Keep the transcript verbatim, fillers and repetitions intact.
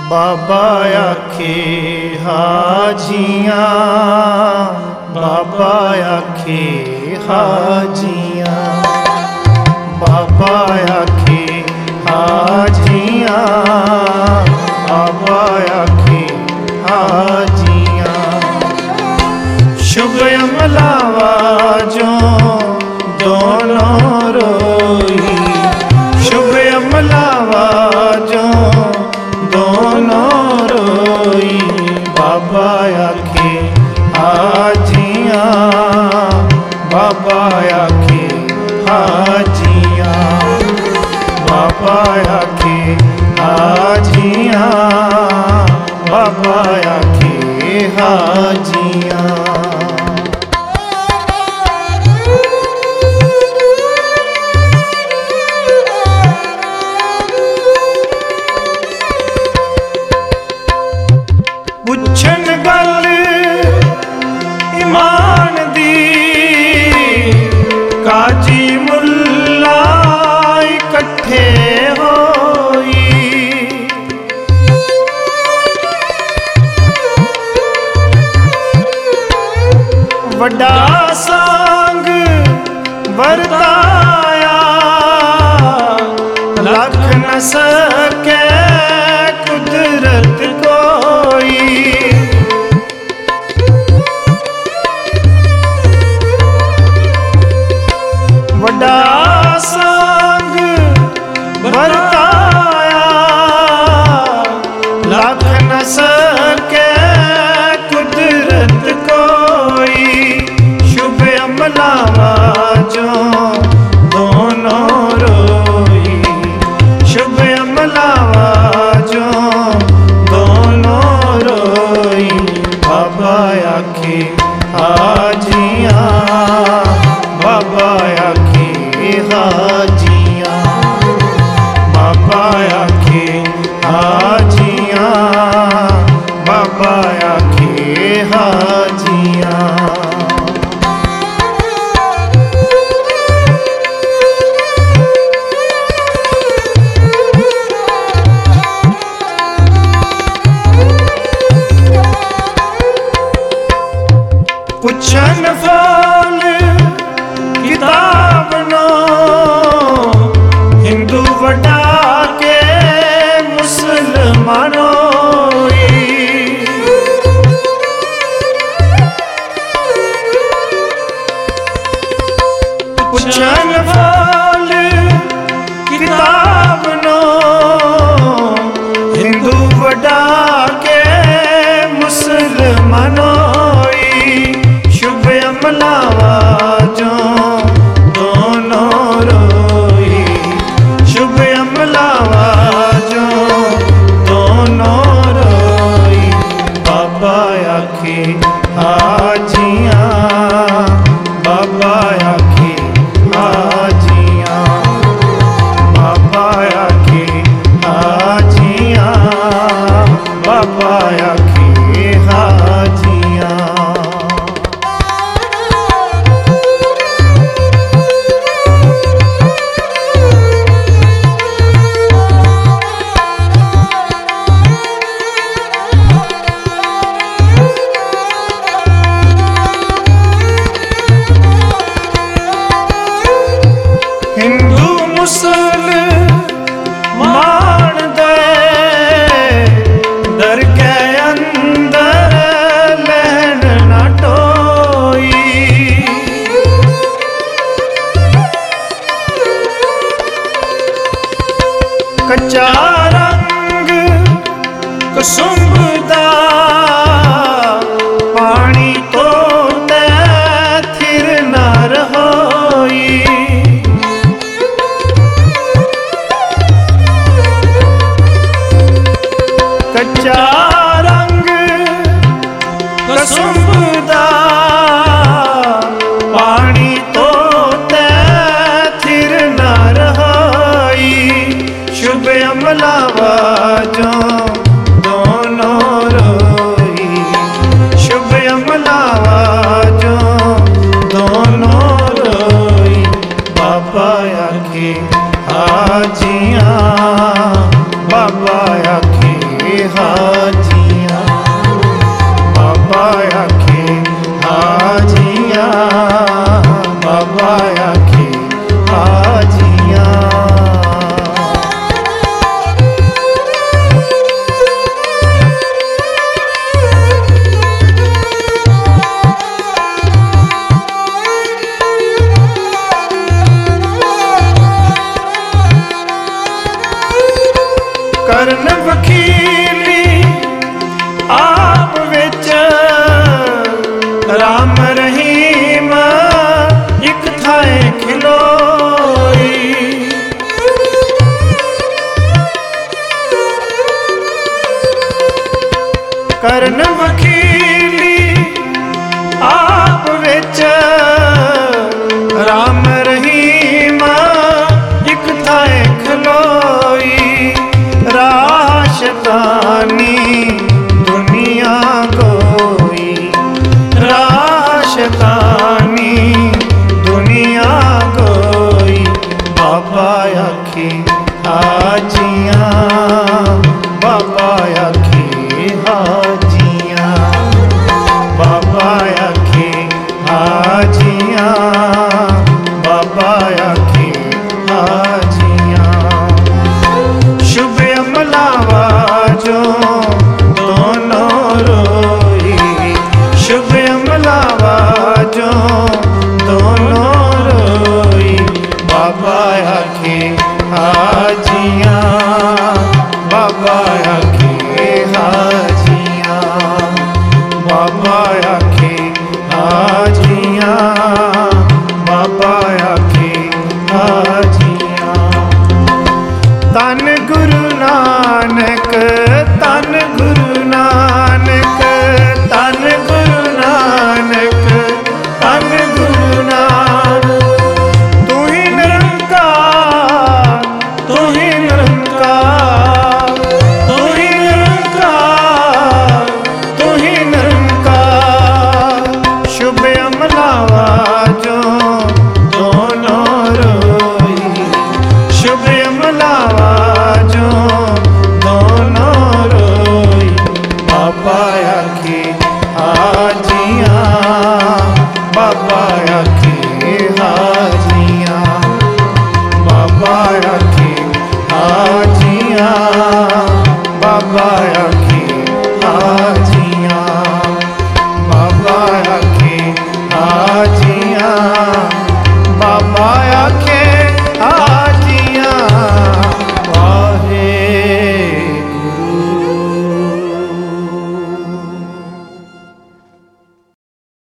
बाबा आखे हाजियाँ, बाबा आखे हाजियाँ, बाबा आखे हाजियाँ, बाबा आखे हाजियाँ। शुभ अमलावा जो दोनों रोई, शुभ अमलावा जो दोनों रोई, बाबा आखे हाजियाँ, बाबा आखे हाजियाँ, बाबा आखे हाजियाँ, बाबा आखे हाजियाँ। पुछन गल ईमान दी, काजी मुल्ला इकट्ठे होई, वड्डा सांग वरताया, लख न सके कुदरत कोई। वड्डा सांग वरताया, लख न सके कुदरत कोई। शुभ अमलावा जो दोनों रोई, शुभ अमलावा जो दोनों रोई, बाबा आखे हाजियाँ, बाबा आखे हाजियाँ, बाबा आखे हाजियाँ, बाबा आखे हाजियाँ। पुछन फल किताब नो, हिंदू वड्डा के मुसलमानों। पुछन फल किताब नो, हिंदू वड्डा के मुसलमानों। शुभ अमलावा जो दोनों रोई, शुभ अमलावा जो दोनों रोई, बाबा आखे हाजियाँ, बाबा आखे हाजियाँ, बाबा आखे हाजियाँ, बाबा आखे हाजियाँ। हिंदू मुसलमान दे दर के अंदर लहन ना टोई। कच्चा रंग कुसुम दा पानी तो ते थिर ना रहोई। कच्चा रंग कुसुम दा पानी तो ते थिर ना रहोई। शुभ अमलावा जो दोनों रोई, शुभ अमलावा जो दोनों रोई, बाबा आखे हाजियाँ, बाबा आखे ਹਾਜੀਆਂ, ਬਾਬਾ ਆਖੇ ਹਾਜੀਆਂ, ਬਾਬਾ ਆਖੇ ਹਾਜੀਆਂ। ਕਰਨ ਵਖੀਲੀ ਆਪ ਵਿੱਚ ਰਾਮ ਰਹੀਮ ਇੱਕ ਥਾਏ ਖਿਲੋਈ। ਕਰਨ ਵਖੀਲੀ ਆਪ ਵਿੱਚ ਰਾਮ ਰਹੀਮ ਇੱਕ ਥਾਏ ਖਲੋਈ। ਰਾਹ ਸ਼ੈਤਾਨੀ ਦੁਨੀਆ ਕੋਈ, ਰਾਹ ਸ਼ੈਤਾਨੀ ਦੁਨੀਆ ਕੋਈ। ਬਾਬਾ ਆਖੇ ਹਾਜੀਆਂ, ਬਾਬਾ ਆਖੇ ਹਾਜੀਆਂ, ਬਾਬਾ ਆਖੇ ਹਾਜੀਆਂ, ਬਾਬਾ ਆਖੇ ਹਾਜੀਆਂ। शुभ अमलावा जो दोनों रोई, शुभ अमलावा जो दोनों रोई। बाबा आखे हाजियाँ, बाबा आखे हाजियाँ, बाबा आखे हाजियाँ, बाबा आखे हाजियाँ। तन गुरु नानक, तन गुरु नानक, तन गुरु नानक, तन गुरु नानक। तू ही निरंकार, तू ही निरंकार, तू ही निरंकार, तू ही निरंकार। शुभ अमलावा जो दोनों रोई, शुभ अमलावा जो दोनों रोई। बाबा आखे हाजियाँ, बाबा आखे हाजियाँ, बाबा आखे हाजियाँ, बाबा आखे हाजियाँ, बाबा आखे हाजियाँ,